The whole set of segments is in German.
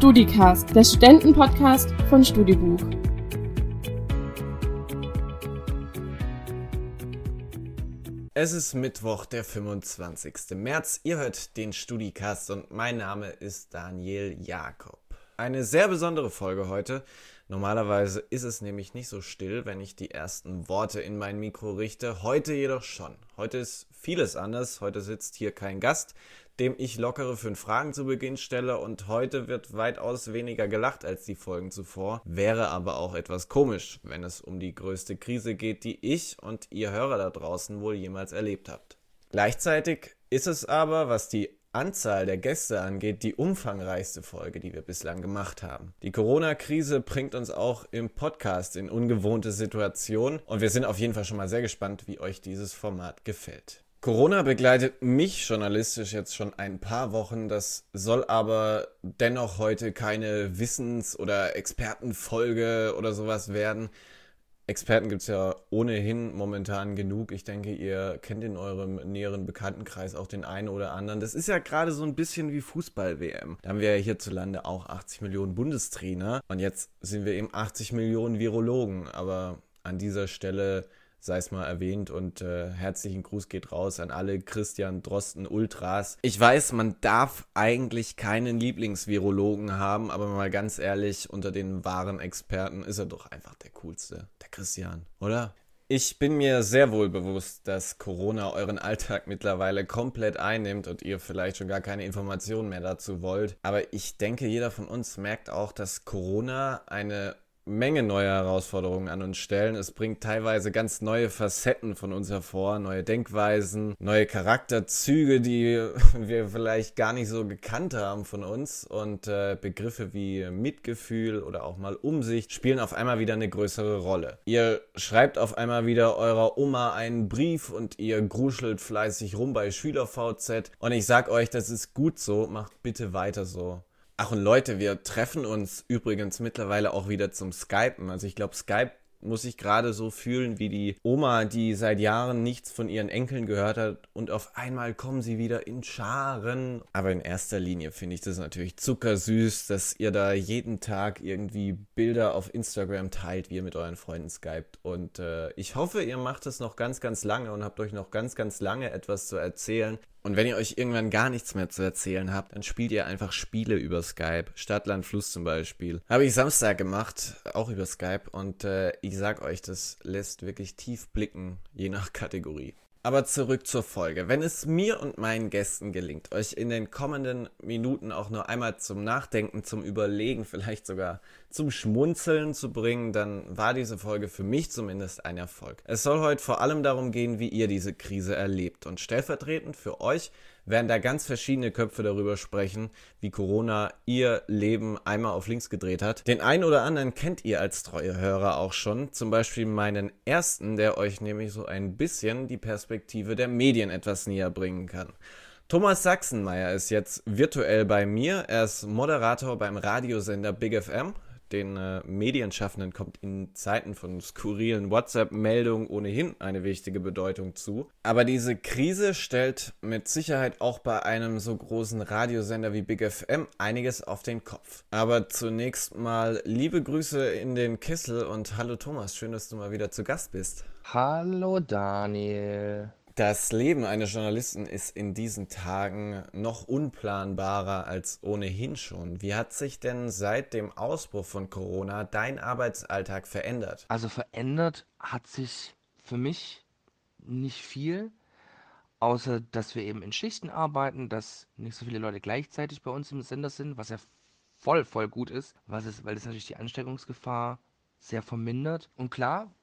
StudiCast, der Studentenpodcast von Studibuch. Es ist Mittwoch, der 25. März. Ihr hört den StudiCast und mein Name ist Daniel Jakob. Eine sehr besondere Folge heute. Normalerweise ist es nämlich nicht so still, wenn ich die ersten Worte in mein Mikro richte. Heute jedoch schon. Heute ist vieles anders. Heute sitzt hier kein Gast, dem ich lockere 5 Fragen zu Beginn stelle, und heute wird weitaus weniger gelacht als die Folgen zuvor. Wäre aber auch etwas komisch, wenn es um die größte Krise geht, die ich und ihr Hörer da draußen wohl jemals erlebt habt. Gleichzeitig ist es aber, was die Anzahl der Gäste angeht, die umfangreichste Folge, die wir bislang gemacht haben. Die Corona-Krise bringt uns auch im Podcast in ungewohnte Situationen und wir sind auf jeden Fall schon mal sehr gespannt, wie euch dieses Format gefällt. Corona begleitet mich journalistisch jetzt schon ein paar Wochen, das soll aber dennoch heute keine Wissens- oder Expertenfolge oder sowas werden. Experten gibt es ja ohnehin momentan genug. Ich denke, ihr kennt in eurem näheren Bekanntenkreis auch den einen oder anderen. Das ist ja gerade so ein bisschen wie Fußball-WM. Da haben wir ja hierzulande auch 80 Millionen Bundestrainer und jetzt sind wir eben 80 Millionen Virologen. Aber an dieser Stelle sei es mal erwähnt und herzlichen Gruß geht raus an alle Christian Drosten Ultras. Ich weiß, man darf eigentlich keinen Lieblingsvirologen haben, aber mal ganz ehrlich, unter den wahren Experten ist er doch einfach der coolste, der Christian, oder? Ich bin mir sehr wohl bewusst, dass Corona euren Alltag mittlerweile komplett einnimmt und ihr vielleicht schon gar keine Informationen mehr dazu wollt. Aber ich denke, jeder von uns merkt auch, dass Corona eine Menge neuer Herausforderungen an uns stellen. Es bringt teilweise ganz neue Facetten von uns hervor, neue Denkweisen, neue Charakterzüge, die wir vielleicht gar nicht so gekannt haben von uns, und Begriffe wie Mitgefühl oder auch mal Umsicht spielen auf einmal wieder eine größere Rolle. Ihr schreibt auf einmal wieder eurer Oma einen Brief und ihr gruschelt fleißig rum bei SchülerVZ, und ich sag euch, das ist gut so, macht bitte weiter so. Ach, und Leute, wir treffen uns übrigens mittlerweile auch wieder zum Skypen. Also ich glaube, Skype muss sich gerade so fühlen wie die Oma, die seit Jahren nichts von ihren Enkeln gehört hat, und auf einmal kommen sie wieder in Scharen. Aber in erster Linie finde ich das natürlich zuckersüß, dass ihr da jeden Tag irgendwie Bilder auf Instagram teilt, wie ihr mit euren Freunden skypt. Und ich hoffe, ihr macht es noch ganz, ganz lange und habt euch noch ganz, ganz lange etwas zu erzählen. Und wenn ihr euch irgendwann gar nichts mehr zu erzählen habt, dann spielt ihr einfach Spiele über Skype. Stadt, Land, Fluss zum Beispiel. Habe ich Samstag gemacht, auch über Skype. Und ich sag euch, das lässt wirklich tief blicken, je nach Kategorie. Aber zurück zur Folge. Wenn es mir und meinen Gästen gelingt, euch in den kommenden Minuten auch nur einmal zum Nachdenken, zum Überlegen, vielleicht sogar zum Schmunzeln zu bringen, dann war diese Folge für mich zumindest ein Erfolg. Es soll heute vor allem darum gehen, wie ihr diese Krise erlebt. Und stellvertretend für euch werden da ganz verschiedene Köpfe darüber sprechen, wie Corona ihr Leben einmal auf links gedreht hat. Den einen oder anderen kennt ihr als treue Hörer auch schon. Zum Beispiel meinen ersten, der euch nämlich so ein bisschen die Perspektive der Medien etwas näher bringen kann. Thomas Sachsenmeier ist jetzt virtuell bei mir. Er ist Moderator beim Radiosender Big FM. Den Medienschaffenden kommt in Zeiten von skurrilen WhatsApp-Meldungen ohnehin eine wichtige Bedeutung zu. Aber diese Krise stellt mit Sicherheit auch bei einem so großen Radiosender wie Big FM einiges auf den Kopf. Aber zunächst mal liebe Grüße in den Kessel und hallo Thomas, schön, dass du mal wieder zu Gast bist. Hallo Daniel. Das Leben eines Journalisten ist in diesen Tagen noch unplanbarer als ohnehin schon. Wie hat sich denn seit dem Ausbruch von Corona dein Arbeitsalltag verändert? Also verändert hat sich für mich nicht viel, außer dass wir eben in Schichten arbeiten, dass nicht so viele Leute gleichzeitig bei uns im Sender sind, was ja voll gut ist, weil das natürlich die Ansteckungsgefahr sehr vermindert. Und klar,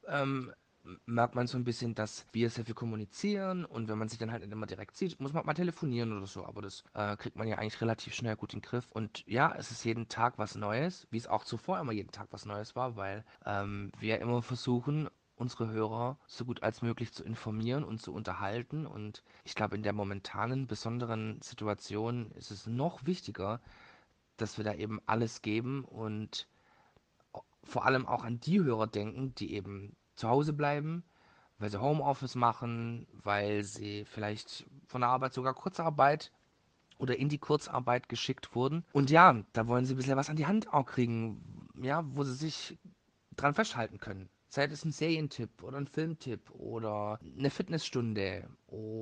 merkt man so ein bisschen, dass wir sehr viel kommunizieren, und wenn man sich dann halt nicht immer direkt sieht, muss man mal telefonieren oder so, aber das kriegt man ja eigentlich relativ schnell gut in den Griff. Und ja, es ist jeden Tag was Neues, wie es auch zuvor immer jeden Tag was Neues war, weil wir immer versuchen, unsere Hörer so gut als möglich zu informieren und zu unterhalten. Und ich glaube, in der momentanen besonderen Situation ist es noch wichtiger, dass wir da eben alles geben und vor allem auch an die Hörer denken, die eben zu Hause bleiben, weil sie Homeoffice machen, weil sie vielleicht von der Arbeit sogar Kurzarbeit oder in die Kurzarbeit geschickt wurden. Und ja, da wollen sie ein bisschen was an die Hand auch kriegen, ja, wo sie sich dran festhalten können. Sei es ein Serientipp oder ein Filmtipp oder eine Fitnessstunde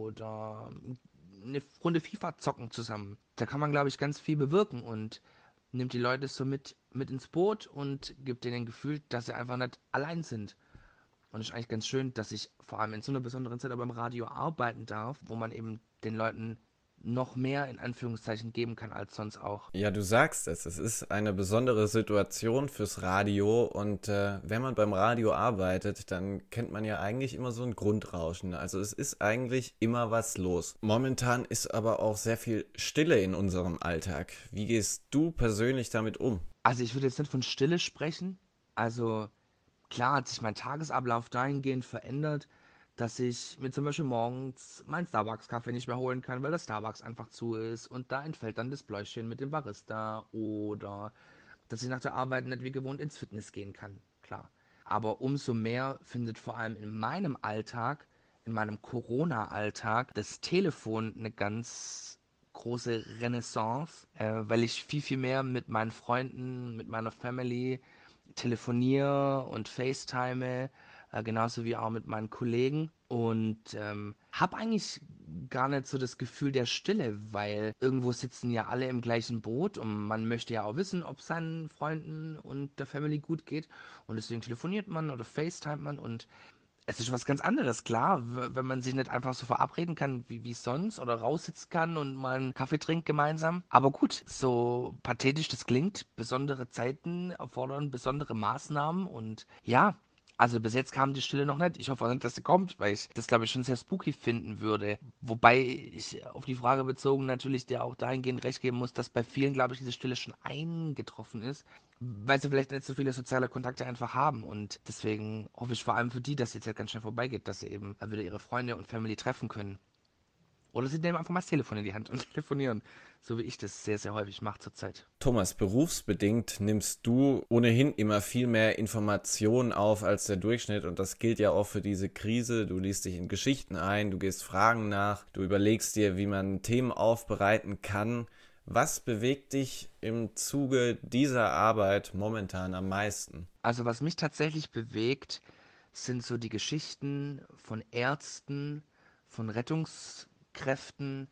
oder eine Runde FIFA zocken zusammen. Da kann man, glaube ich, ganz viel bewirken und nimmt die Leute so mit ins Boot und gibt denen ein Gefühl, dass sie einfach nicht allein sind. Und es ist eigentlich ganz schön, dass ich vor allem in so einer besonderen Zeit aber im Radio arbeiten darf, wo man eben den Leuten noch mehr in Anführungszeichen geben kann als sonst auch. Ja, du sagst es ist eine besondere Situation fürs Radio und wenn man beim Radio arbeitet, dann kennt man ja eigentlich immer so ein Grundrauschen. Also es ist eigentlich immer was los. Momentan ist aber auch sehr viel Stille in unserem Alltag. Wie gehst du persönlich damit um? Also ich würde jetzt nicht von Stille sprechen. Also klar hat sich mein Tagesablauf dahingehend verändert, dass ich mir zum Beispiel morgens meinen Starbucks-Kaffee nicht mehr holen kann, weil der Starbucks einfach zu ist und da entfällt dann das Bläuschen mit dem Barista oder dass ich nach der Arbeit nicht wie gewohnt ins Fitness gehen kann, klar. Aber umso mehr findet vor allem in meinem Alltag, in meinem Corona-Alltag, das Telefon eine ganz große Renaissance, weil ich viel, viel mehr mit meinen Freunden, mit meiner Family telefoniere und FaceTime, genauso wie auch mit meinen Kollegen. Und habe eigentlich gar nicht so das Gefühl der Stille, weil irgendwo sitzen ja alle im gleichen Boot und man möchte ja auch wissen, ob es seinen Freunden und der Family gut geht. Und deswegen telefoniert man oder FaceTime man und es ist was ganz anderes, klar, wenn man sich nicht einfach so verabreden kann wie sonst oder raussitzen kann und mal einen Kaffee trinkt gemeinsam. Aber gut, so pathetisch das klingt, besondere Zeiten erfordern besondere Maßnahmen und ja, also bis jetzt kam die Stille noch nicht. Ich hoffe auch nicht, dass sie kommt, weil ich das, glaube ich, schon sehr spooky finden würde. Wobei ich auf die Frage bezogen natürlich dir auch dahingehend recht geben muss, dass bei vielen, glaube ich, diese Stille schon eingetroffen ist, weil sie vielleicht nicht so viele soziale Kontakte einfach haben. Und deswegen hoffe ich vor allem für die, dass die Zeit ganz schnell vorbeigeht, dass sie eben wieder ihre Freunde und Family treffen können. Oder sie nehmen einfach mal das Telefon in die Hand und telefonieren. So wie ich das sehr, sehr häufig mache zurzeit. Thomas, berufsbedingt nimmst du ohnehin immer viel mehr Informationen auf als der Durchschnitt und das gilt ja auch für diese Krise. Du liest dich in Geschichten ein, du gehst Fragen nach, du überlegst dir, wie man Themen aufbereiten kann. Was bewegt dich im Zuge dieser Arbeit momentan am meisten? Also was mich tatsächlich bewegt, sind so die Geschichten von Ärzten, von Rettungskräften,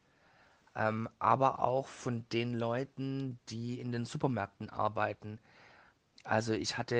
aber auch von den Leuten, die in den Supermärkten arbeiten. Also ich hatte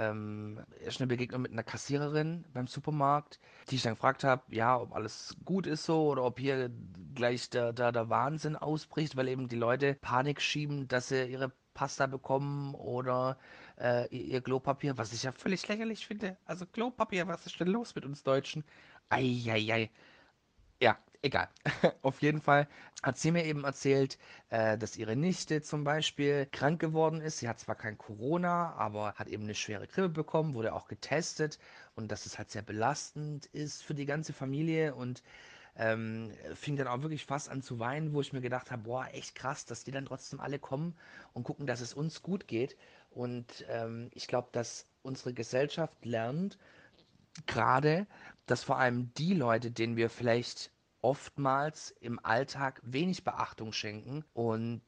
erst eine Begegnung mit einer Kassiererin beim Supermarkt, die ich dann gefragt habe, ja, ob alles gut ist so oder ob hier gleich der Wahnsinn ausbricht, weil eben die Leute Panik schieben, dass sie ihre Pasta bekommen oder ihr Klopapier, was ich ja völlig lächerlich finde. Also Klopapier, was ist denn los mit uns Deutschen? Eieiei. Ja, egal. Auf jeden Fall hat sie mir eben erzählt, dass ihre Nichte zum Beispiel krank geworden ist. Sie hat zwar kein Corona, aber hat eben eine schwere Grippe bekommen, wurde auch getestet und dass es halt sehr belastend ist für die ganze Familie und fing dann auch wirklich fast an zu weinen, wo ich mir gedacht habe, boah, echt krass, dass die dann trotzdem alle kommen und gucken, dass es uns gut geht. Und ich glaube, dass unsere Gesellschaft lernt, gerade, dass vor allem die Leute, denen wir vielleicht oftmals im Alltag wenig Beachtung schenken und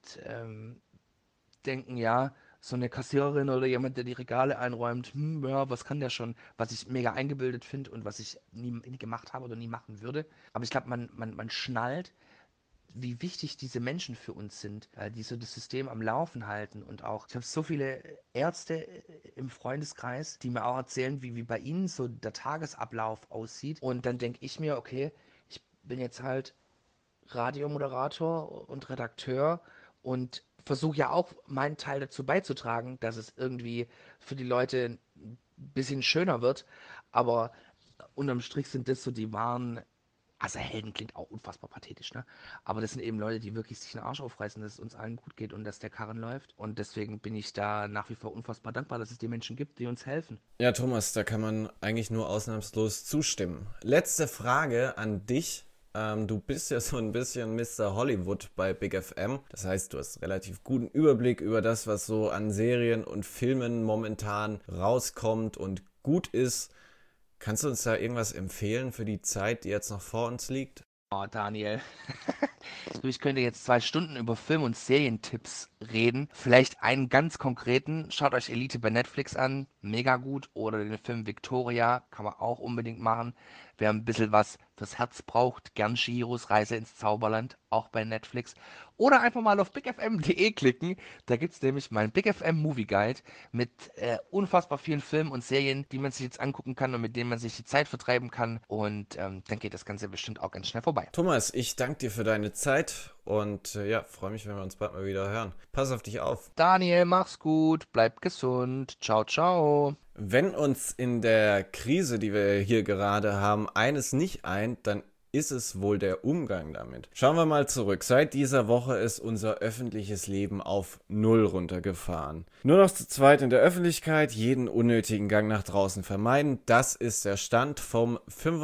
denken, ja, so eine Kassiererin oder jemand, der die Regale einräumt, ja, was kann der schon, was ich mega eingebildet finde und was ich nie gemacht habe oder nie machen würde. Aber ich glaube, man schnallt, wie wichtig diese Menschen für uns sind, die so das System am Laufen halten. Und auch, ich habe so viele Ärzte im Freundeskreis, die mir auch erzählen, wie bei ihnen so der Tagesablauf aussieht. Und dann denke ich mir, okay, ich bin jetzt halt Radiomoderator und Redakteur und versuche ja auch meinen Teil dazu beizutragen, dass es irgendwie für die Leute ein bisschen schöner wird. Aber unterm Strich sind das so die wahren, also Helden klingt auch unfassbar pathetisch, ne? Aber das sind eben Leute, die wirklich sich den Arsch aufreißen, dass es uns allen gut geht und dass der Karren läuft. Und deswegen bin ich da nach wie vor unfassbar dankbar, dass es die Menschen gibt, die uns helfen. Ja, Thomas, da kann man eigentlich nur ausnahmslos zustimmen. Letzte Frage an dich. Du bist ja so ein bisschen Mr. Hollywood bei Big FM. Das heißt, du hast relativ guten Überblick über das, was so an Serien und Filmen momentan rauskommt und gut ist. Kannst du uns da irgendwas empfehlen für die Zeit, die jetzt noch vor uns liegt? Oh, Daniel. Ich könnte jetzt 2 Stunden über Film- und Serientipps reden. Vielleicht einen ganz konkreten. Schaut euch Elite bei Netflix an. Mega gut. Oder den Film Victoria. Kann man auch unbedingt machen. Wer ein bisschen was fürs Herz braucht. Gern Chihiros Reise ins Zauberland. Auch bei Netflix. Oder einfach mal auf bigfm.de klicken. Da gibt es nämlich meinen Big FM Movie Guide mit unfassbar vielen Filmen und Serien, die man sich jetzt angucken kann und mit denen man sich die Zeit vertreiben kann. Und dann geht das Ganze bestimmt auch ganz schnell vorbei. Thomas, ich danke dir für deine Zeit und ja, freue mich, wenn wir uns bald mal wieder hören. Pass auf dich auf. Daniel, mach's gut, bleib gesund. Ciao, ciao. Wenn uns in der Krise, die wir hier gerade haben, eines nicht eint, dann ist es wohl der Umgang damit. Schauen wir mal zurück. Seit dieser Woche ist unser öffentliches Leben auf Null runtergefahren. Nur noch zu zweit in der Öffentlichkeit, jeden unnötigen Gang nach draußen vermeiden. Das ist der Stand vom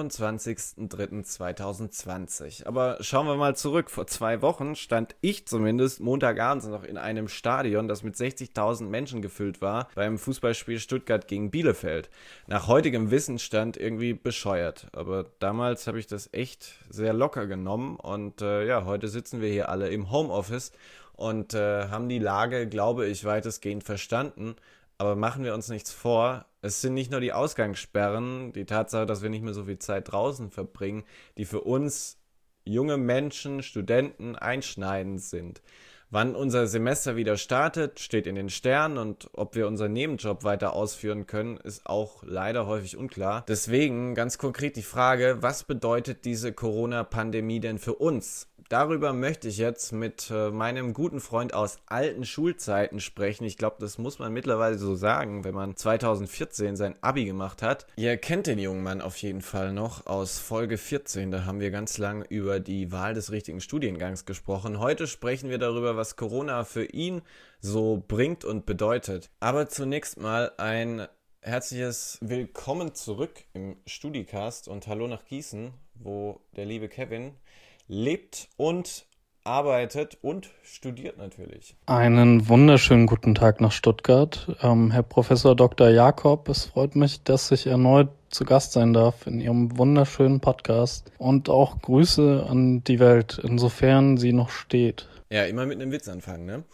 25.03.2020. Aber schauen wir mal zurück. Vor 2 Wochen stand ich zumindest Montagabends noch in einem Stadion, das mit 60.000 Menschen gefüllt war, beim Fußballspiel Stuttgart gegen Bielefeld. Nach heutigem Wissensstand irgendwie bescheuert. Aber damals habe ich das echt sehr locker genommen und ja, heute sitzen wir hier alle im Homeoffice und haben die Lage, glaube ich, weitestgehend verstanden. Aber machen wir uns nichts vor, es sind nicht nur die Ausgangssperren, die Tatsache, dass wir nicht mehr so viel Zeit draußen verbringen, die für uns junge Menschen, Studenten einschneidend sind. Wann unser Semester wieder startet, steht in den Sternen und ob wir unseren Nebenjob weiter ausführen können, ist auch leider häufig unklar. Deswegen ganz konkret die Frage, was bedeutet diese Corona-Pandemie denn für uns? Darüber möchte ich jetzt mit meinem guten Freund aus alten Schulzeiten sprechen. Ich glaube, das muss man mittlerweile so sagen, wenn man 2014 sein Abi gemacht hat. Ihr kennt den jungen Mann auf jeden Fall noch aus Folge 14. Da haben wir ganz lang über die Wahl des richtigen Studiengangs gesprochen. Heute sprechen wir darüber, was Corona für ihn so bringt und bedeutet. Aber zunächst mal ein herzliches Willkommen zurück im StudiCast und hallo nach Gießen, wo der liebe Kevin lebt und arbeitet und studiert natürlich. Einen wunderschönen guten Tag nach Stuttgart. Herr Professor Dr. Jakob, es freut mich, dass ich erneut zu Gast sein darf in Ihrem wunderschönen Podcast und auch Grüße an die Welt, insofern sie noch steht. Ja, immer mit einem Witz anfangen, ne?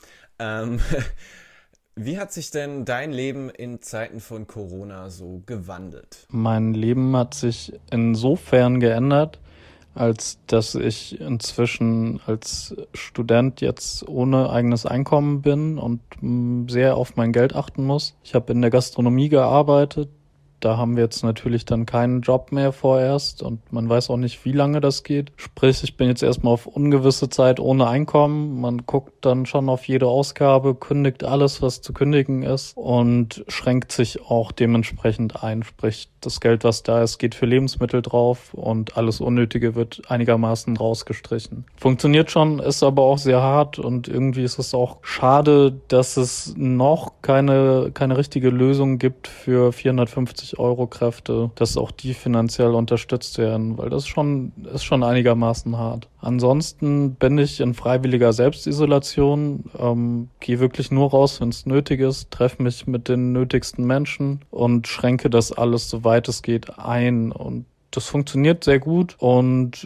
Wie hat sich denn dein Leben in Zeiten von Corona so gewandelt? Mein Leben hat sich insofern geändert, als dass ich inzwischen als Student jetzt ohne eigenes Einkommen bin und sehr auf mein Geld achten muss. Ich habe in der Gastronomie gearbeitet. Da haben wir jetzt natürlich dann keinen Job mehr vorerst und man weiß auch nicht, wie lange das geht. Sprich, ich bin jetzt erstmal auf ungewisse Zeit ohne Einkommen. Man guckt dann schon auf jede Ausgabe, kündigt alles, was zu kündigen ist und schränkt sich auch dementsprechend ein. Sprich, das Geld, was da ist, geht für Lebensmittel drauf und alles Unnötige wird einigermaßen rausgestrichen. Funktioniert schon, ist aber auch sehr hart und irgendwie ist es auch schade, dass es noch keine richtige Lösung gibt für 450 € Kräfte, dass auch die finanziell unterstützt werden, weil das ist schon einigermaßen hart. Ansonsten bin ich in freiwilliger Selbstisolation, gehe wirklich nur raus, wenn es nötig ist, treffe mich mit den nötigsten Menschen und schränke das alles, soweit es geht, ein. Und das funktioniert sehr gut und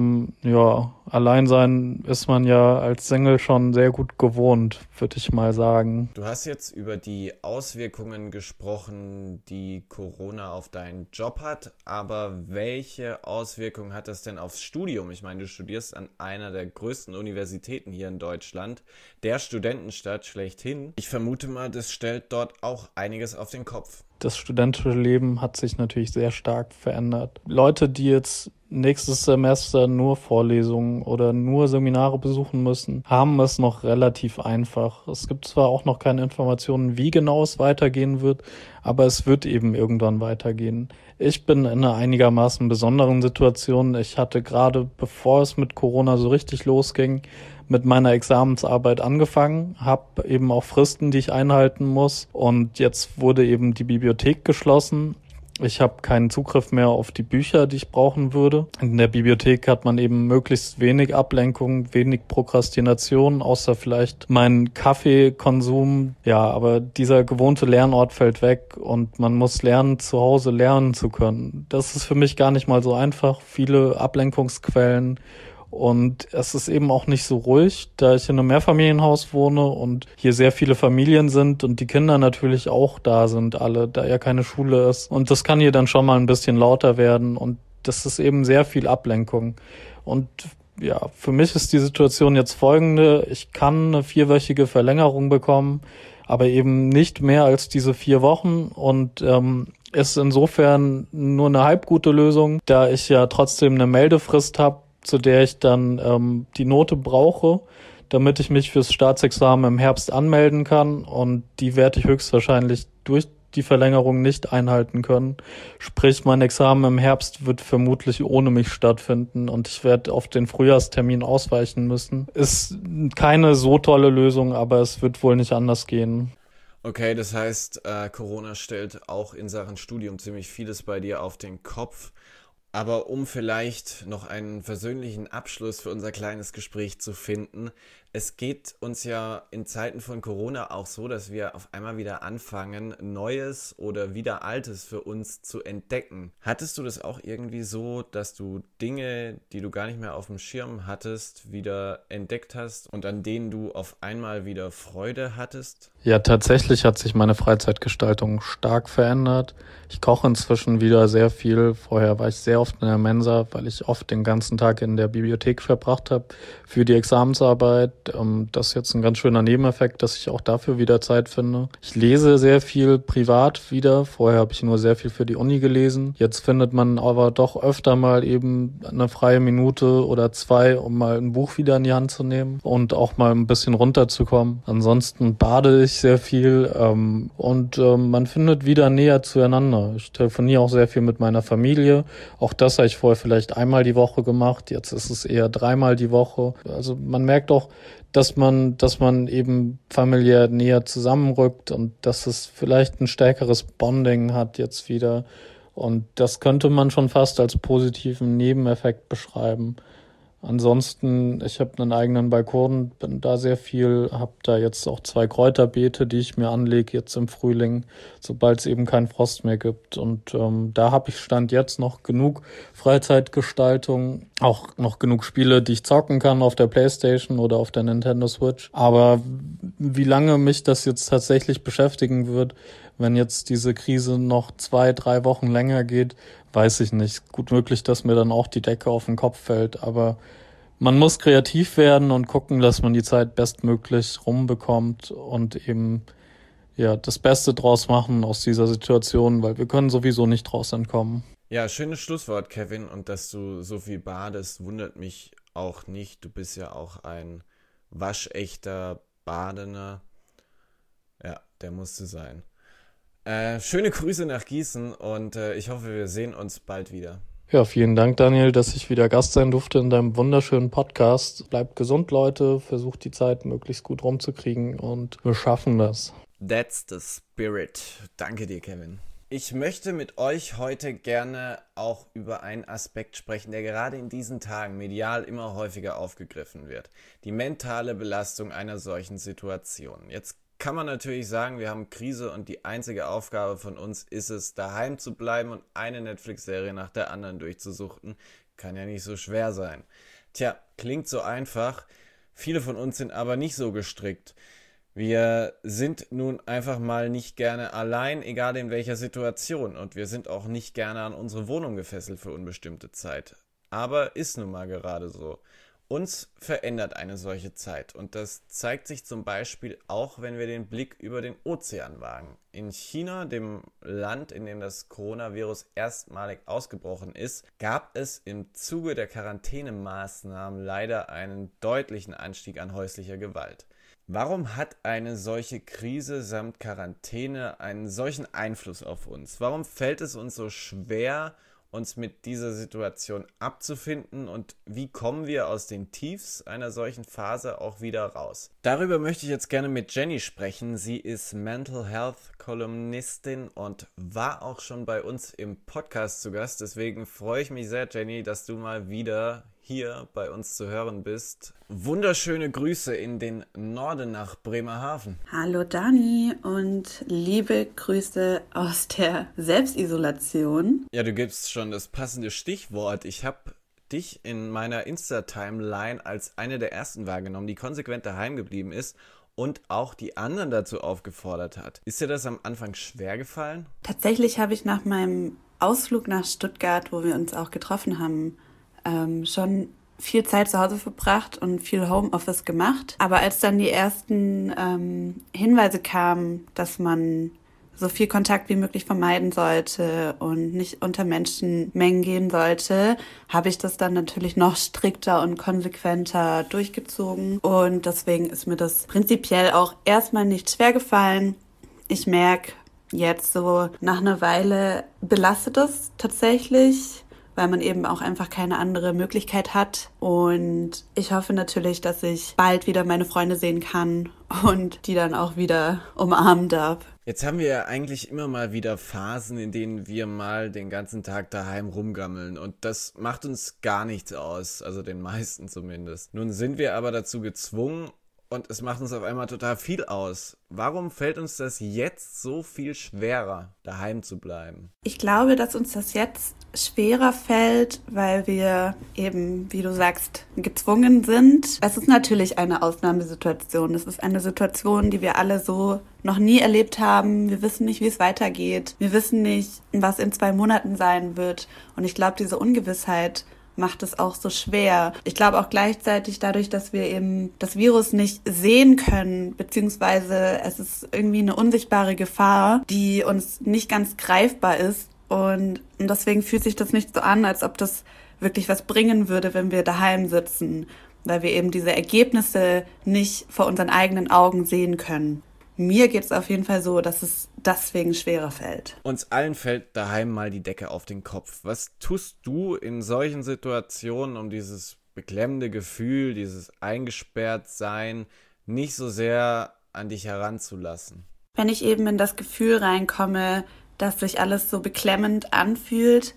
ja, allein sein ist man ja als Single schon sehr gut gewohnt, würde ich mal sagen. Du hast jetzt über die Auswirkungen gesprochen, die Corona auf deinen Job hat, aber welche Auswirkungen hat das denn aufs Studium? Ich meine, du studierst an einer der größten Universitäten hier in Deutschland, der Studentenstadt schlechthin. Ich vermute mal, das stellt dort auch einiges auf den Kopf. Das studentische Leben hat sich natürlich sehr stark verändert. Leute, die jetzt nächstes Semester nur Vorlesungen oder nur Seminare besuchen müssen, haben es noch relativ einfach. Es gibt zwar auch noch keine Informationen, wie genau es weitergehen wird, aber es wird eben irgendwann weitergehen. Ich bin in einer einigermaßen besonderen Situation. Ich hatte gerade, bevor es mit Corona so richtig losging, mit meiner Examensarbeit angefangen, habe eben auch Fristen, die ich einhalten muss und jetzt wurde eben die Bibliothek geschlossen Ich habe keinen Zugriff mehr auf die Bücher, die ich brauchen würde. In der Bibliothek hat man eben möglichst wenig Ablenkung, wenig Prokrastination, außer vielleicht meinen Kaffeekonsum. Ja, aber dieser gewohnte Lernort fällt weg und man muss lernen, zu Hause lernen zu können. Das ist für mich gar nicht mal so einfach. Viele Ablenkungsquellen. Und es ist eben auch nicht so ruhig, da ich in einem Mehrfamilienhaus wohne und hier sehr viele Familien sind und die Kinder natürlich auch da sind, alle, da ja keine Schule ist. Und das kann hier dann schon mal ein bisschen lauter werden und das ist eben sehr viel Ablenkung. Und ja, für mich ist die Situation jetzt folgende. Ich kann eine 4-wöchige Verlängerung bekommen, aber eben nicht mehr als diese 4 Wochen und ist insofern nur eine halbgute Lösung, da ich ja trotzdem eine Meldefrist habe, zu der ich dann die Note brauche, damit ich mich fürs Staatsexamen im Herbst anmelden kann. Und die werde ich höchstwahrscheinlich durch die Verlängerung nicht einhalten können. Sprich, mein Examen im Herbst wird vermutlich ohne mich stattfinden und ich werde auf den Frühjahrstermin ausweichen müssen. Ist keine so tolle Lösung, aber es wird wohl nicht anders gehen. Okay, das heißt, Corona stellt auch in Sachen Studium ziemlich vieles bei dir auf den Kopf. Aber um vielleicht noch einen versöhnlichen Abschluss für unser kleines Gespräch zu finden, es geht uns ja in Zeiten von Corona auch so, dass wir auf einmal wieder anfangen, Neues oder wieder Altes für uns zu entdecken. Hattest du das auch irgendwie so, dass du Dinge, die du gar nicht mehr auf dem Schirm hattest, wieder entdeckt hast und an denen du auf einmal wieder Freude hattest? Ja, tatsächlich hat sich meine Freizeitgestaltung stark verändert. Ich koche inzwischen wieder sehr viel. Vorher war ich sehr oft in der Mensa, weil ich oft den ganzen Tag in der Bibliothek verbracht habe für die Examensarbeit. Das ist jetzt ein ganz schöner Nebeneffekt, dass ich auch dafür wieder Zeit finde. Ich lese sehr viel privat wieder. Vorher habe ich nur sehr viel für die Uni gelesen. Jetzt findet man aber doch öfter mal eben eine freie Minute oder 2, um mal ein Buch wieder in die Hand zu nehmen und auch mal ein bisschen runterzukommen. Ansonsten bade ich sehr viel und man findet wieder näher zueinander. Ich telefoniere auch sehr viel mit meiner Familie. Auch das habe ich vorher vielleicht einmal die Woche gemacht. Jetzt ist es eher 3-mal die Woche. Also man merkt auch, dass man eben familiär näher zusammenrückt und dass es vielleicht ein stärkeres Bonding hat jetzt wieder. Und das könnte man schon fast als positiven Nebeneffekt beschreiben. Ansonsten, ich habe einen eigenen Balkon, bin da sehr viel, habe da jetzt auch 2 Kräuterbeete, die ich mir anlege jetzt im Frühling, sobald es eben keinen Frost mehr gibt. Und da habe ich Stand jetzt noch genug Freizeitgestaltung, auch noch genug Spiele, die ich zocken kann auf der PlayStation oder auf der Nintendo Switch. Aber wie lange mich das jetzt tatsächlich beschäftigen wird, wenn jetzt diese Krise noch 2-3 Wochen länger geht, weiß ich nicht. Gut möglich, dass mir dann auch die Decke auf den Kopf fällt, aber man muss kreativ werden und gucken, dass man die Zeit bestmöglich rumbekommt und eben ja das Beste draus machen aus dieser Situation, weil wir können sowieso nicht draus entkommen. Ja, schönes Schlusswort, Kevin. Und dass du so viel badest, wundert mich auch nicht. Du bist ja auch ein waschechter Badener. Ja, der musste sein. Schöne Grüße nach Gießen und ich hoffe, wir sehen uns bald wieder. Ja, vielen Dank, Daniel, dass ich wieder Gast sein durfte in deinem wunderschönen Podcast. Bleibt gesund, Leute. Versucht die Zeit möglichst gut rumzukriegen und wir schaffen das. That's the spirit. Danke dir, Kevin. Ich möchte mit euch heute gerne auch über einen Aspekt sprechen, der gerade in diesen Tagen medial immer häufiger aufgegriffen wird. Die mentale Belastung einer solchen Situation. Jetzt kann man natürlich sagen, wir haben Krise und die einzige Aufgabe von uns ist es, daheim zu bleiben und eine Netflix-Serie nach der anderen durchzusuchten. Kann ja nicht so schwer sein. Tja, klingt so einfach. Viele von uns sind aber nicht so gestrickt. Wir sind nun einfach mal nicht gerne allein, egal in welcher Situation. Und wir sind auch nicht gerne an unsere Wohnung gefesselt für unbestimmte Zeit. Aber ist nun mal gerade so. Uns verändert eine solche Zeit und das zeigt sich zum Beispiel auch, wenn wir den Blick über den Ozean wagen. In China, dem Land, in dem das Coronavirus erstmalig ausgebrochen ist, gab es im Zuge der Quarantänemaßnahmen leider einen deutlichen Anstieg an häuslicher Gewalt. Warum hat eine solche Krise samt Quarantäne einen solchen Einfluss auf uns? Warum fällt es uns so schwer, uns mit dieser Situation abzufinden und wie kommen wir aus den Tiefs einer solchen Phase auch wieder raus. Darüber möchte ich jetzt gerne mit Jenny sprechen. Sie ist Mental Health Kolumnistin und war auch schon bei uns im Podcast zu Gast. Deswegen freue ich mich sehr, Jenny, dass du mal wieder hier bei uns zu hören bist. Wunderschöne Grüße in den Norden nach Bremerhaven. Hallo Dani und liebe Grüße aus der Selbstisolation. Ja, du gibst schon das passende Stichwort. Ich habe dich in meiner Insta-Timeline als eine der ersten wahrgenommen, die konsequent daheim geblieben ist und auch die anderen dazu aufgefordert hat. Ist dir das am Anfang schwer gefallen? Tatsächlich habe ich nach meinem Ausflug nach Stuttgart, wo wir uns auch getroffen haben, schon viel Zeit zu Hause verbracht und viel Homeoffice gemacht. Aber als dann die ersten Hinweise kamen, dass man so viel Kontakt wie möglich vermeiden sollte und nicht unter Menschenmengen gehen sollte, habe ich das dann natürlich noch strikter und konsequenter durchgezogen. Und deswegen ist mir das prinzipiell auch erstmal nicht schwer gefallen. Ich merke jetzt so nach einer Weile belastet es tatsächlich, weil man eben auch einfach keine andere Möglichkeit hat. Und ich hoffe natürlich, dass ich bald wieder meine Freunde sehen kann und die dann auch wieder umarmen darf. Jetzt haben wir ja eigentlich immer mal wieder Phasen, in denen wir mal den ganzen Tag daheim rumgammeln und das macht uns gar nichts aus, also den meisten zumindest. Nun sind wir aber dazu gezwungen und es macht uns auf einmal total viel aus. Warum fällt uns das jetzt so viel schwerer, daheim zu bleiben? Ich glaube, dass uns das jetzt schwerer fällt, weil wir eben, wie du sagst, gezwungen sind. Es ist natürlich eine Ausnahmesituation. Es ist eine Situation, die wir alle so noch nie erlebt haben. Wir wissen nicht, wie es weitergeht. Wir wissen nicht, was in 2 Monaten sein wird. Und ich glaube, diese Ungewissheit macht es auch so schwer. Ich glaube auch gleichzeitig dadurch, dass wir eben das Virus nicht sehen können, beziehungsweise es ist irgendwie eine unsichtbare Gefahr, die uns nicht ganz greifbar ist. Und deswegen fühlt sich das nicht so an, als ob das wirklich was bringen würde, wenn wir daheim sitzen, weil wir eben diese Ergebnisse nicht vor unseren eigenen Augen sehen können. Mir geht es auf jeden Fall so, dass es deswegen schwerer fällt. Uns allen fällt daheim mal die Decke auf den Kopf. Was tust du in solchen Situationen, um dieses beklemmende Gefühl, dieses Eingesperrtsein nicht so sehr an dich heranzulassen? Wenn ich eben in das Gefühl reinkomme, dass sich alles so beklemmend anfühlt,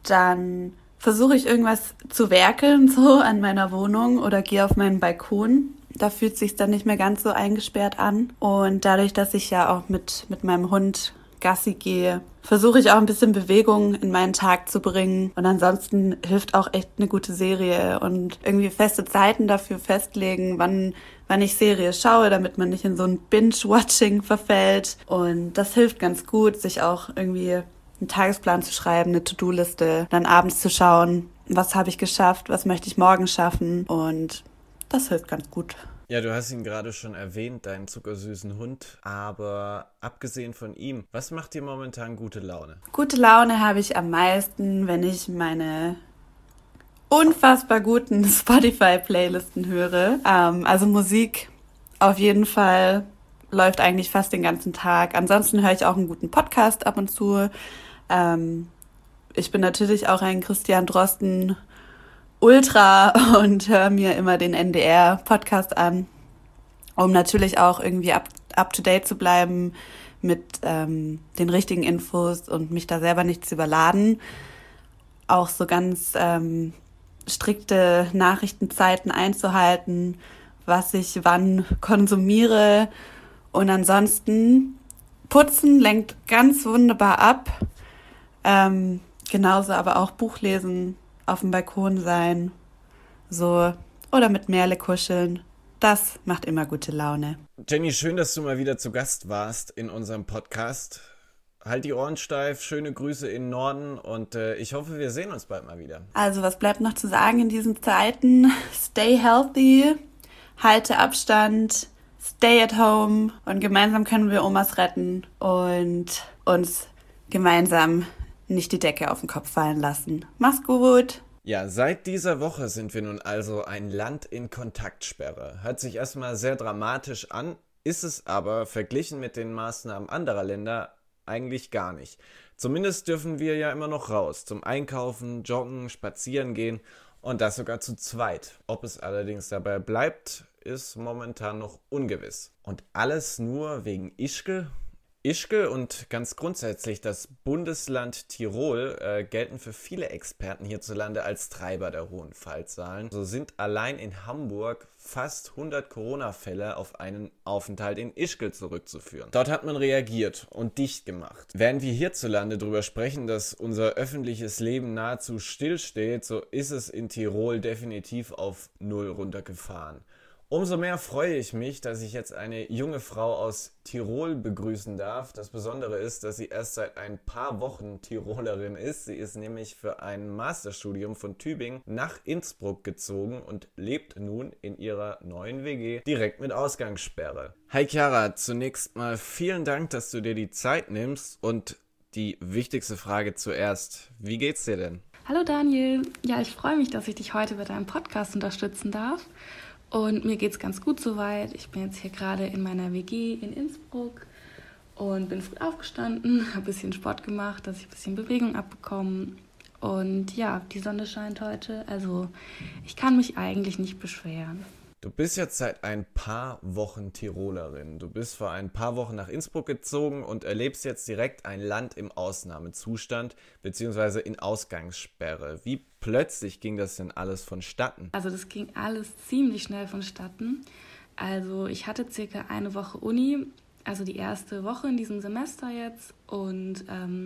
dann versuche ich irgendwas zu werkeln so an meiner Wohnung oder gehe auf meinen Balkon. Da fühlt es sich dann nicht mehr ganz so eingesperrt an. Und dadurch, dass ich ja auch mit meinem Hund Gassi gehe, versuche ich auch ein bisschen Bewegung in meinen Tag zu bringen. Und ansonsten hilft auch echt eine gute Serie und irgendwie feste Zeiten dafür festlegen, wann ich Serie schaue, damit man nicht in so ein Binge-Watching verfällt. Und das hilft ganz gut, sich auch irgendwie einen Tagesplan zu schreiben, eine To-Do-Liste, dann abends zu schauen, was habe ich geschafft, was möchte ich morgen schaffen. Und das hilft ganz gut. Ja, du hast ihn gerade schon erwähnt, deinen zuckersüßen Hund. Aber abgesehen von ihm, was macht dir momentan gute Laune? Gute Laune habe ich am meisten, wenn ich meine unfassbar guten Spotify-Playlisten höre. Also Musik auf jeden Fall läuft eigentlich fast den ganzen Tag. Ansonsten höre ich auch einen guten Podcast ab und zu. Ich bin natürlich auch ein Christian Drosten Ultra und höre mir immer den NDR-Podcast an, um natürlich auch irgendwie up-to-date zu bleiben mit den richtigen Infos und mich da selber nicht zu überladen. Auch so ganz strikte Nachrichtenzeiten einzuhalten, was ich wann konsumiere. Und ansonsten Putzen lenkt ganz wunderbar ab. Genauso aber auch Buchlesen, auf dem Balkon sein, so, oder mit Merle kuscheln. Das macht immer gute Laune. Jenny, schön, dass du mal wieder zu Gast warst in unserem Podcast. Halt die Ohren steif, schöne Grüße in den Norden und ich hoffe, wir sehen uns bald mal wieder. Also, was bleibt noch zu sagen in diesen Zeiten? Stay healthy, halte Abstand, stay at home und gemeinsam können wir Omas retten und uns gemeinsam nicht die Decke auf den Kopf fallen lassen. Mach's gut! Ja, seit dieser Woche sind wir nun also ein Land in Kontaktsperre. Hört sich erstmal sehr dramatisch an, ist es aber verglichen mit den Maßnahmen anderer Länder eigentlich gar nicht. Zumindest dürfen wir ja immer noch raus, zum Einkaufen, Joggen, Spazieren gehen und das sogar zu zweit. Ob es allerdings dabei bleibt, ist momentan noch ungewiss. Und alles nur wegen Ischgl? Ischgl und ganz grundsätzlich das Bundesland Tirol gelten für viele Experten hierzulande als Treiber der hohen Fallzahlen. So sind allein in Hamburg fast 100 Corona-Fälle auf einen Aufenthalt in Ischgl zurückzuführen. Dort hat man reagiert und dicht gemacht. Während wir hierzulande darüber sprechen, dass unser öffentliches Leben nahezu stillsteht, so ist es in Tirol definitiv auf Null runtergefahren. Umso mehr freue ich mich, dass ich jetzt eine junge Frau aus Tirol begrüßen darf. Das Besondere ist, dass sie erst seit ein paar Wochen Tirolerin ist. Sie ist nämlich für ein Masterstudium von Tübingen nach Innsbruck gezogen und lebt nun in ihrer neuen WG direkt mit Ausgangssperre. Hi Chiara, zunächst mal vielen Dank, dass du dir die Zeit nimmst und die wichtigste Frage zuerst. Wie geht's dir denn? Hallo Daniel, ja, ich freue mich, dass ich dich heute bei deinem Podcast unterstützen darf. Und mir geht's ganz gut soweit. Ich bin jetzt hier gerade in meiner WG in Innsbruck und bin früh aufgestanden, habe ein bisschen Sport gemacht, dass ich ein bisschen Bewegung abbekomme. Und ja, die Sonne scheint heute, also ich kann mich eigentlich nicht beschweren. Du bist jetzt seit ein paar Wochen Tirolerin. Du bist vor ein paar Wochen nach Innsbruck gezogen und erlebst jetzt direkt ein Land im Ausnahmezustand bzw. in Ausgangssperre. Wie plötzlich ging das denn alles vonstatten? Also das ging alles ziemlich schnell vonstatten. Also ich hatte circa eine Woche Uni, also die erste Woche in diesem Semester jetzt. Und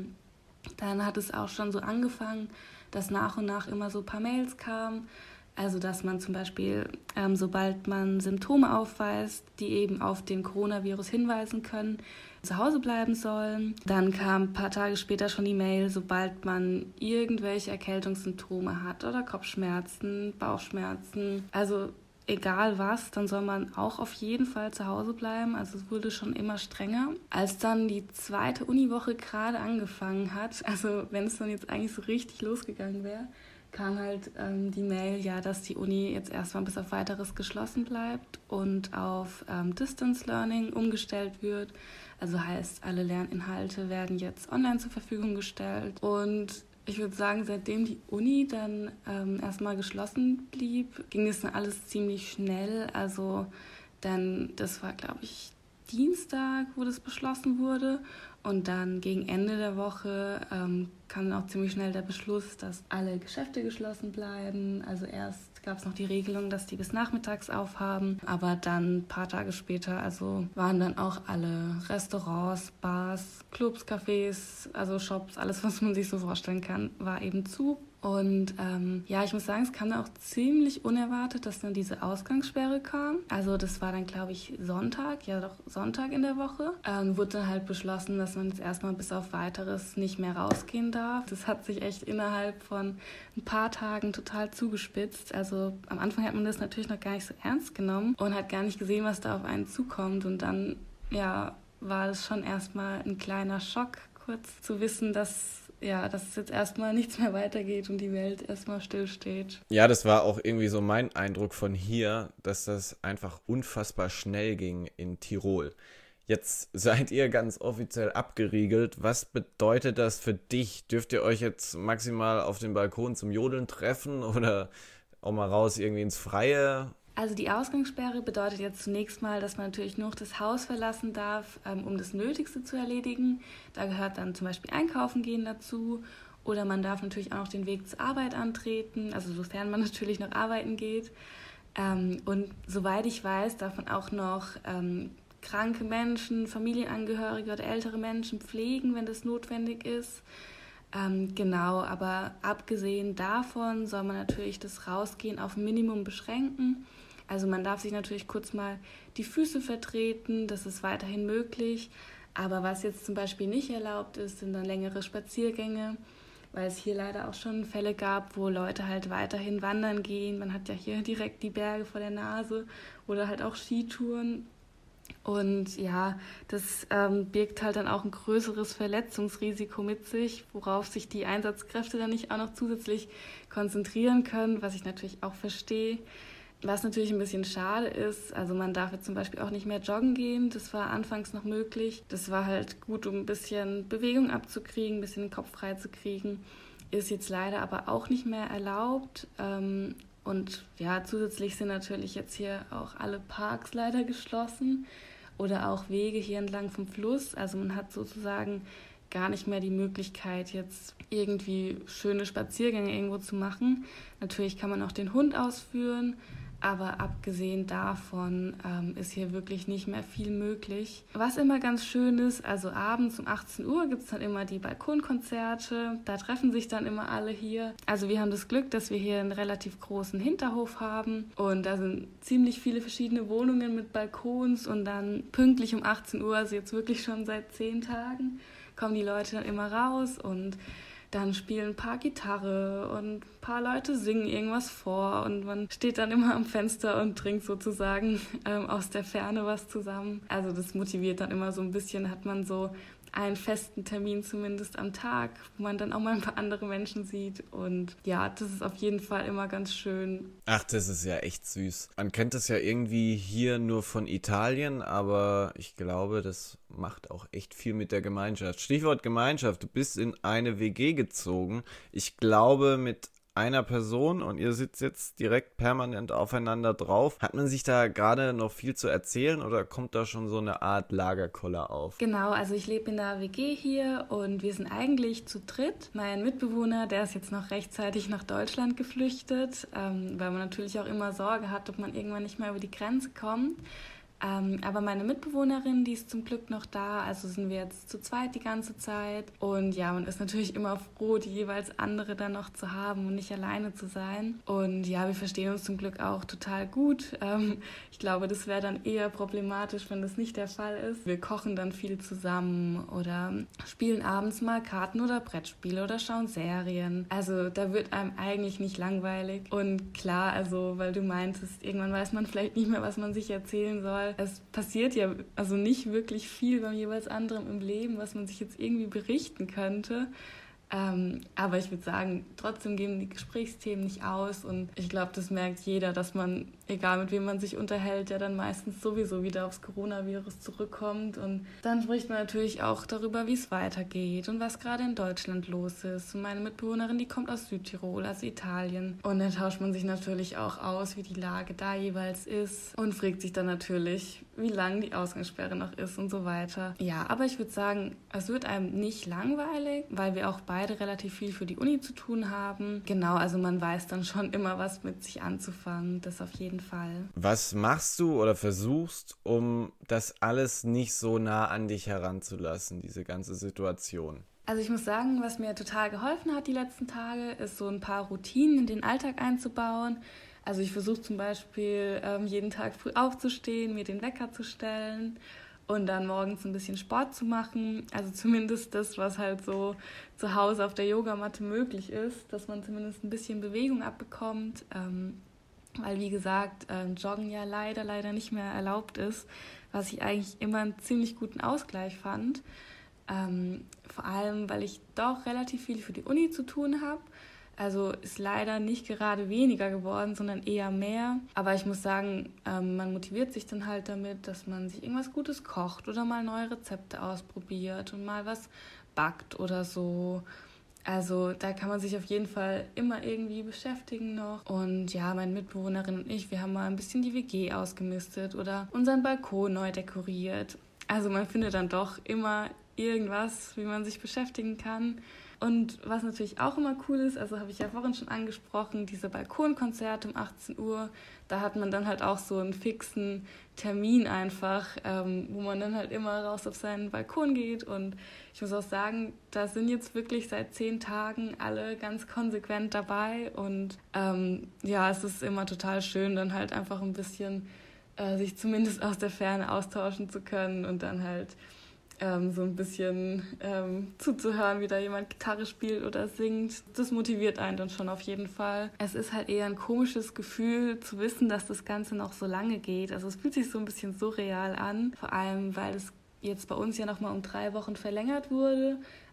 dann hat es auch schon so angefangen, dass nach und nach immer so ein paar Mails kamen. Also dass man zum Beispiel, sobald man Symptome aufweist, die eben auf den Coronavirus hinweisen können, zu Hause bleiben sollen. Dann kam ein paar Tage später schon die Mail, sobald man irgendwelche Erkältungssymptome hat oder Kopfschmerzen, Bauchschmerzen, also egal was, dann soll man auch auf jeden Fall zu Hause bleiben. Also es wurde schon immer strenger. Als dann die zweite Uniwoche gerade angefangen hat, also wenn es dann jetzt eigentlich so richtig losgegangen wäre, kam halt die Mail, ja, dass die Uni jetzt erstmal bis auf Weiteres geschlossen bleibt und auf Distance Learning umgestellt wird. Also heißt, alle Lerninhalte werden jetzt online zur Verfügung gestellt. Und ich würde sagen, seitdem die Uni dann erstmal geschlossen blieb, ging das dann alles ziemlich schnell. Also dann, das war, glaube ich, Dienstag, wo das beschlossen wurde. Und dann gegen Ende der Woche kam dann auch ziemlich schnell der Beschluss, dass alle Geschäfte geschlossen bleiben. Also erst gab es noch die Regelung, dass die bis nachmittags aufhaben. Aber dann ein paar Tage später, also waren dann auch alle Restaurants, Bars, Clubs, Cafés, also Shops, alles, was man sich so vorstellen kann, war eben zu. Und ja, ich muss sagen, es kam dann auch ziemlich unerwartet, dass dann diese Ausgangssperre kam. Also das war dann, glaube ich, Sonntag in der Woche. Wurde dann halt beschlossen, dass man jetzt erstmal bis auf Weiteres nicht mehr rausgehen darf. Das hat sich echt innerhalb von ein paar Tagen total zugespitzt. Also am Anfang hat man das natürlich noch gar nicht so ernst genommen und hat gar nicht gesehen, was da auf einen zukommt. Und dann, ja, war es schon erstmal ein kleiner Schock, kurz zu wissen, dass es jetzt erstmal nichts mehr weitergeht und die Welt erstmal stillsteht. Ja, das war auch irgendwie so mein Eindruck von hier, dass das einfach unfassbar schnell ging in Tirol. Jetzt seid ihr ganz offiziell abgeriegelt. Was bedeutet das für dich? Dürft ihr euch jetzt maximal auf dem Balkon zum Jodeln treffen oder auch mal raus irgendwie ins Freie? Also die Ausgangssperre bedeutet jetzt zunächst mal, dass man natürlich nur das Haus verlassen darf, um das Nötigste zu erledigen. Da gehört dann zum Beispiel Einkaufen gehen dazu. Oder man darf natürlich auch noch den Weg zur Arbeit antreten, also sofern man natürlich noch arbeiten geht. Und soweit ich weiß, darf man auch noch kranke Menschen, Familienangehörige oder ältere Menschen pflegen, wenn das notwendig ist. Genau, aber abgesehen davon soll man natürlich das Rausgehen auf ein Minimum beschränken. Also man darf sich natürlich kurz mal die Füße vertreten, das ist weiterhin möglich. Aber was jetzt zum Beispiel nicht erlaubt ist, sind dann längere Spaziergänge, weil es hier leider auch schon Fälle gab, wo Leute halt weiterhin wandern gehen. Man hat ja hier direkt die Berge vor der Nase oder halt auch Skitouren. Und ja, das birgt halt dann auch ein größeres Verletzungsrisiko mit sich, worauf sich die Einsatzkräfte dann nicht auch noch zusätzlich konzentrieren können, was ich natürlich auch verstehe. Was natürlich ein bisschen schade ist, also man darf jetzt zum Beispiel auch nicht mehr joggen gehen, das war anfangs noch möglich. Das war halt gut, um ein bisschen Bewegung abzukriegen, ein bisschen den Kopf frei zu kriegen. Ist jetzt leider aber auch nicht mehr erlaubt. Und ja, zusätzlich sind natürlich jetzt hier auch alle Parks leider geschlossen oder auch Wege hier entlang vom Fluss. Also man hat sozusagen gar nicht mehr die Möglichkeit, jetzt irgendwie schöne Spaziergänge irgendwo zu machen. Natürlich kann man auch den Hund ausführen, aber abgesehen davon ist hier wirklich nicht mehr viel möglich. Was immer ganz schön ist, also abends um 18 Uhr gibt es dann immer die Balkonkonzerte. Da treffen sich dann immer alle hier. Also wir haben das Glück, dass wir hier einen relativ großen Hinterhof haben. Und da sind ziemlich viele verschiedene Wohnungen mit Balkons. Und dann pünktlich um 18 Uhr, also jetzt wirklich schon seit 10 Tagen, kommen die Leute dann immer raus und dann spielen ein paar Gitarre und ein paar Leute singen irgendwas vor und man steht dann immer am Fenster und trinkt sozusagen aus der Ferne was zusammen. Also das motiviert dann immer so ein bisschen, hat man so einen festen Termin zumindest am Tag, wo man dann auch mal ein paar andere Menschen sieht. Und ja, das ist auf jeden Fall immer ganz schön. Ach, das ist ja echt süß. Man kennt das ja irgendwie hier nur von Italien, aber ich glaube, das macht auch echt viel mit der Gemeinschaft. Stichwort Gemeinschaft, du bist in eine WG gezogen. Ich glaube, mit einer Person und ihr sitzt jetzt direkt permanent aufeinander drauf. Hat man sich da gerade noch viel zu erzählen oder kommt da schon so eine Art Lagerkoller auf? Genau, also ich lebe in der WG hier und wir sind eigentlich zu dritt. Mein Mitbewohner, der ist jetzt noch rechtzeitig nach Deutschland geflüchtet, weil man natürlich auch immer Sorge hat, ob man irgendwann nicht mehr über die Grenze kommt. Aber meine Mitbewohnerin, die ist zum Glück noch da, also sind wir jetzt zu zweit die ganze Zeit. Und ja, man ist natürlich immer froh, die jeweils andere dann noch zu haben und nicht alleine zu sein. Und ja, wir verstehen uns zum Glück auch total gut. Ich glaube, das wäre dann eher problematisch, wenn das nicht der Fall ist. Wir kochen dann viel zusammen oder spielen abends mal Karten oder Brettspiele oder schauen Serien. Also da wird einem eigentlich nicht langweilig. Und klar, also weil du meintest, irgendwann weiß man vielleicht nicht mehr, was man sich erzählen soll. Es passiert ja also nicht wirklich viel beim jeweils anderen im Leben, was man sich jetzt irgendwie berichten könnte. Aber ich würde sagen, trotzdem gehen die Gesprächsthemen nicht aus und ich glaube, das merkt jeder, dass man, egal mit wem man sich unterhält, ja dann meistens sowieso wieder aufs Coronavirus zurückkommt und dann spricht man natürlich auch darüber, wie es weitergeht und was gerade in Deutschland los ist. Und meine Mitbewohnerin, die kommt aus Südtirol, also Italien, und dann tauscht man sich natürlich auch aus, wie die Lage da jeweils ist und fragt sich dann natürlich, wie lang die Ausgangssperre noch ist und so weiter. Ja, aber ich würde sagen, es wird einem nicht langweilig, weil wir auch beide relativ viel für die Uni zu tun haben. Genau, also man weiß dann schon immer, was mit sich anzufangen, das auf jeden Fall. Was machst du oder versuchst, um das alles nicht so nah an dich heranzulassen, diese ganze Situation? Also ich muss sagen, was mir total geholfen hat die letzten Tage, ist so ein paar Routinen in den Alltag einzubauen. Also ich versuche zum Beispiel jeden Tag früh aufzustehen, mir den Wecker zu stellen und dann morgens ein bisschen Sport zu machen. Also zumindest das, was halt so zu Hause auf der Yogamatte möglich ist, dass man zumindest ein bisschen Bewegung abbekommt. Weil wie gesagt, Joggen ja leider nicht mehr erlaubt ist, was ich eigentlich immer einen ziemlich guten Ausgleich fand. Vor allem, weil ich doch relativ viel für die Uni zu tun habe. Also ist leider nicht gerade weniger geworden, sondern eher mehr. Aber ich muss sagen, man motiviert sich dann halt damit, dass man sich irgendwas Gutes kocht oder mal neue Rezepte ausprobiert und mal was backt oder so. Also da kann man sich auf jeden Fall immer irgendwie beschäftigen noch. Und ja, meine Mitbewohnerin und ich, wir haben mal ein bisschen die WG ausgemistet oder unseren Balkon neu dekoriert. Also man findet dann doch immer irgendwas, wie man sich beschäftigen kann. Und was natürlich auch immer cool ist, also habe ich ja vorhin schon angesprochen, diese Balkonkonzerte um 18 Uhr, da hat man dann halt auch so einen fixen Termin einfach, wo man dann halt immer raus auf seinen Balkon geht. Und ich muss auch sagen, da sind jetzt wirklich seit 10 Tagen alle ganz konsequent dabei. Und ja, es ist immer total schön, dann halt einfach ein bisschen sich zumindest aus der Ferne austauschen zu können und dann halt so ein bisschen zuzuhören, wie da jemand Gitarre spielt oder singt. Das motiviert einen dann schon auf jeden Fall. Es ist halt eher ein komisches Gefühl zu wissen, dass das Ganze noch so lange geht. Also es fühlt sich so ein bisschen surreal an, vor allem weil es jetzt bei uns ja nochmal um 3 Wochen verlängert wurde.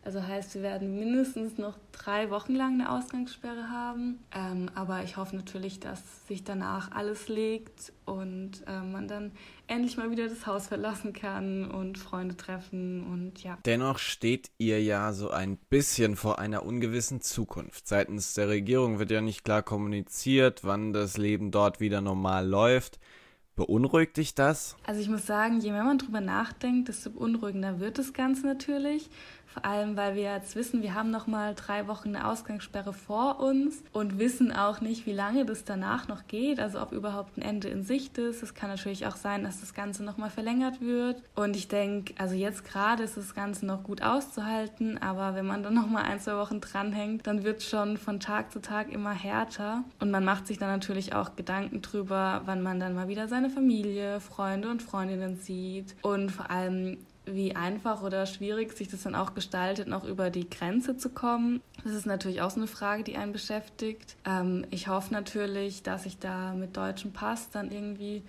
Also heißt, wir werden mindestens noch 3 Wochen lang eine Ausgangssperre haben. Aber ich hoffe natürlich, dass sich danach alles legt und man dann endlich mal wieder das Haus verlassen kann und Freunde treffen und ja. Dennoch steht ihr ja so ein bisschen vor einer ungewissen Zukunft. Seitens der Regierung wird ja nicht klar kommuniziert, wann das Leben dort wieder normal läuft. Beunruhigt dich das? Also ich muss sagen, je mehr man drüber nachdenkt, desto beunruhigender wird das Ganze natürlich. Vor allem, weil wir jetzt wissen, wir haben noch mal 3 Wochen eine Ausgangssperre vor uns und wissen auch nicht, wie lange das danach noch geht, also ob überhaupt ein Ende in Sicht ist. Es kann natürlich auch sein, dass das Ganze noch mal verlängert wird. Und ich denke, also jetzt gerade ist das Ganze noch gut auszuhalten, aber wenn man dann noch mal 1-2 Wochen dranhängt, dann wird es schon von Tag zu Tag immer härter. Und man macht sich dann natürlich auch Gedanken drüber, wann man dann mal wieder seine Familie, Freunde und Freundinnen sieht und vor allem, wie einfach oder schwierig sich das dann auch gestaltet, noch über die Grenze zu kommen. Das ist natürlich auch so eine Frage, die einen beschäftigt. Ich hoffe natürlich, dass ich da mit deutschem Pass dann irgendwie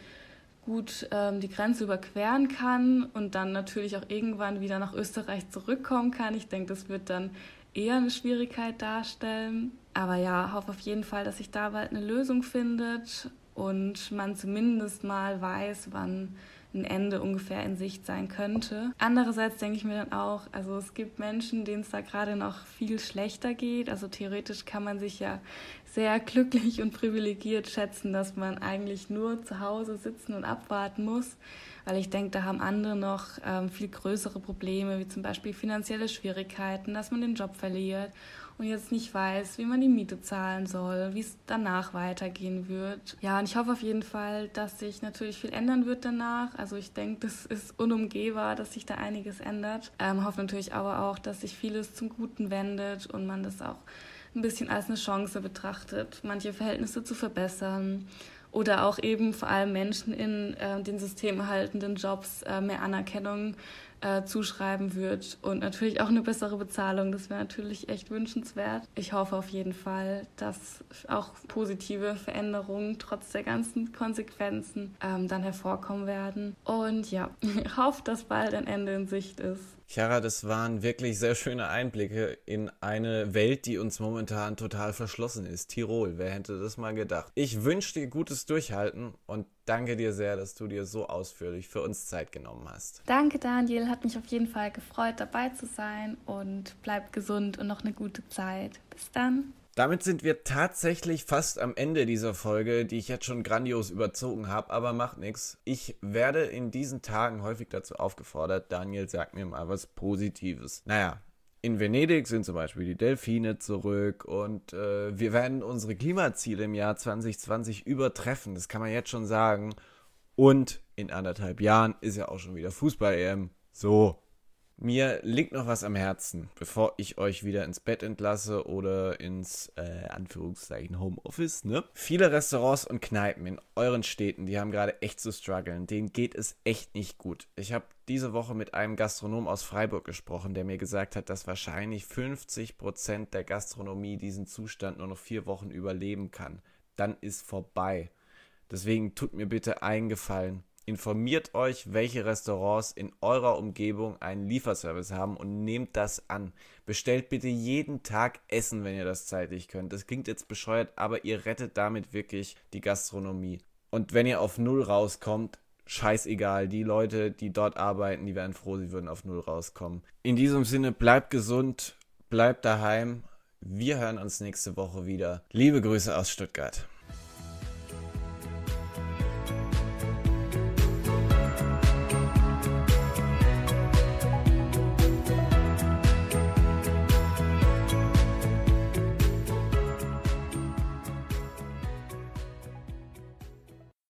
gut die Grenze überqueren kann und dann natürlich auch irgendwann wieder nach Österreich zurückkommen kann. Ich denke, das wird dann eher eine Schwierigkeit darstellen. Aber ja, hoffe auf jeden Fall, dass sich da bald eine Lösung findet und man zumindest mal weiß, wann ein Ende ungefähr in Sicht sein könnte. Andererseits denke ich mir dann auch, also es gibt Menschen, denen es da gerade noch viel schlechter geht. Also theoretisch kann man sich ja sehr glücklich und privilegiert schätzen, dass man eigentlich nur zu Hause sitzen und abwarten muss. Weil ich denke, da haben andere noch viel größere Probleme, wie zum Beispiel finanzielle Schwierigkeiten, dass man den Job verliert und jetzt nicht weiß, wie man die Miete zahlen soll, wie es danach weitergehen wird. Ja, und ich hoffe auf jeden Fall, dass sich natürlich viel ändern wird danach. Also ich denke, das ist unumgehbar, dass sich da einiges ändert. Hoffe natürlich aber auch, dass sich vieles zum Guten wendet und man das auch ein bisschen als eine Chance betrachtet, manche Verhältnisse zu verbessern. Oder auch eben vor allem Menschen in den systemerhaltenden Jobs mehr Anerkennung zuschreiben wird und natürlich auch eine bessere Bezahlung. Das wäre natürlich echt wünschenswert. Ich hoffe auf jeden Fall, dass auch positive Veränderungen trotz der ganzen Konsequenzen dann hervorkommen werden. Und ja, ich hoffe, dass bald ein Ende in Sicht ist. Chiara, das waren wirklich sehr schöne Einblicke in eine Welt, die uns momentan total verschlossen ist. Tirol, wer hätte das mal gedacht? Ich wünsche dir gutes Durchhalten und danke dir sehr, dass du dir so ausführlich für uns Zeit genommen hast. Danke, Daniel. Hat mich auf jeden Fall gefreut, dabei zu sein und bleib gesund und noch eine gute Zeit. Bis dann. Damit sind wir tatsächlich fast am Ende dieser Folge, die ich jetzt schon grandios überzogen habe, aber macht nichts. Ich werde in diesen Tagen häufig dazu aufgefordert, Daniel, sag mir mal was Positives. Naja, in Venedig sind zum Beispiel die Delfine zurück und wir werden unsere Klimaziele im Jahr 2020 übertreffen, das kann man jetzt schon sagen. Und in 1,5 Jahren ist ja auch schon wieder Fußball-EM. So. Mir liegt noch was am Herzen, bevor ich euch wieder ins Bett entlasse oder ins, Anführungszeichen, Homeoffice, ne? Viele Restaurants und Kneipen in euren Städten, die haben gerade echt zu strugglen. Denen geht es echt nicht gut. Ich habe diese Woche mit einem Gastronom aus Freiburg gesprochen, der mir gesagt hat, dass wahrscheinlich 50% der Gastronomie diesen Zustand nur noch 4 Wochen überleben kann. Dann ist vorbei. Deswegen tut mir bitte einen Gefallen. Informiert euch, welche Restaurants in eurer Umgebung einen Lieferservice haben und nehmt das an. Bestellt bitte jeden Tag Essen, wenn ihr das zeitlich könnt. Das klingt jetzt bescheuert, aber ihr rettet damit wirklich die Gastronomie. Und wenn ihr auf 0 rauskommt, scheißegal. Die Leute, die dort arbeiten, die wären froh, sie würden auf 0 rauskommen. In diesem Sinne, bleibt gesund, bleibt daheim. Wir hören uns nächste Woche wieder. Liebe Grüße aus Stuttgart.